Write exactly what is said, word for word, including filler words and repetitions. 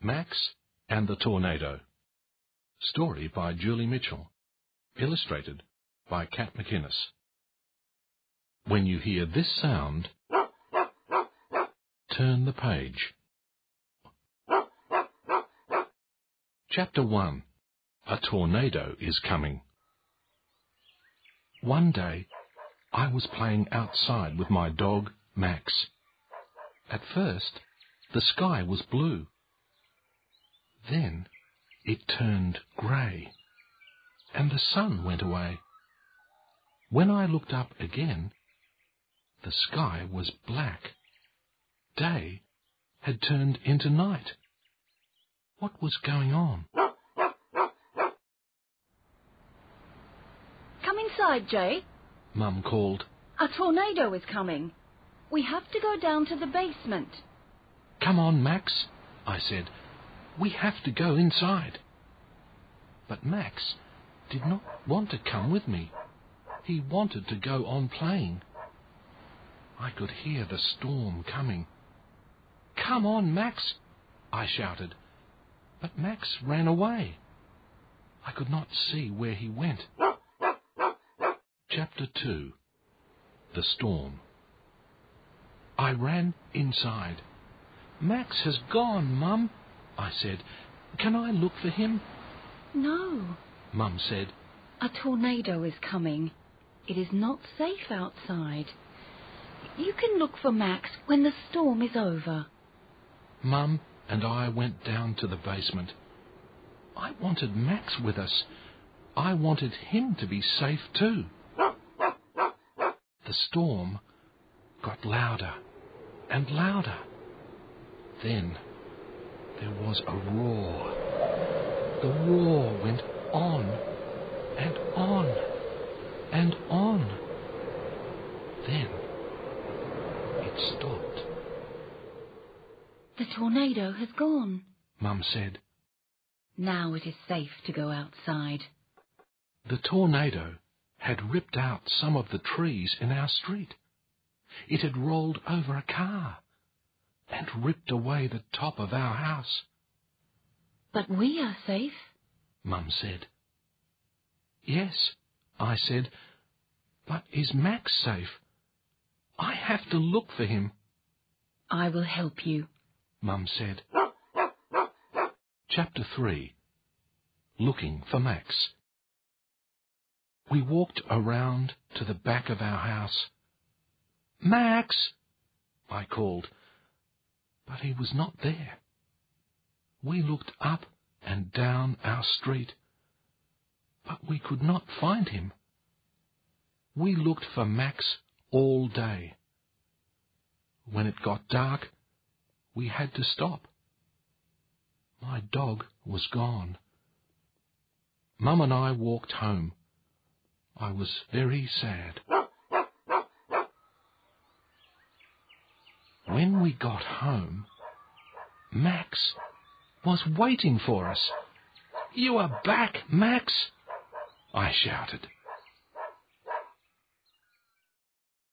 Max and the Tornado. Story by Julie Mitchell. Illustrated by Kat McInnes. When you hear this sound, turn the page. Chapter one. A Tornado is Coming. One day, I was playing outside with my dog, Max. At first, the sky was blue. Then it turned grey, and the sun went away. When I looked up again, the sky was black. Day had turned into night. What was going on? Come inside, Jay. Mum called. A tornado is coming. We have to go down to the basement. Come on, Max, I said. We have to go inside. But Max did not want to come with me. He wanted to go on playing. I could hear the storm coming. Come on, Max, I shouted. But Max ran away. I could not see where he went. Chapter two. The Storm. I ran inside. Max has gone, Mum, I said. Can I look for him? No, Mum said. a tornado is coming. It is not safe outside. You can look for Max when the storm is over. Mum and I went down to the basement. I wanted Max with us. I wanted him to be safe too. The storm got louder and louder. Then there was a roar. The roar went on and on and on. Then it stopped. The tornado has gone, Mum said. Now it is safe to go outside. The tornado had ripped out some of the trees in our street. It had rolled over a car and ripped away the top of our house. But we are safe, Mum said. Yes, I said, but is Max safe? I have to look for him. I will help you, Mum said. Chapter three. Looking for Max. We walked around to the back of our house. Max, I called, but he was not there. We looked up and down our street, but we could not find him. We looked for Max all day. When it got dark, we had to stop. My dog was gone. Mum and I walked home. I was very sad. When we got home, Max was waiting for us. You are back, Max, I shouted.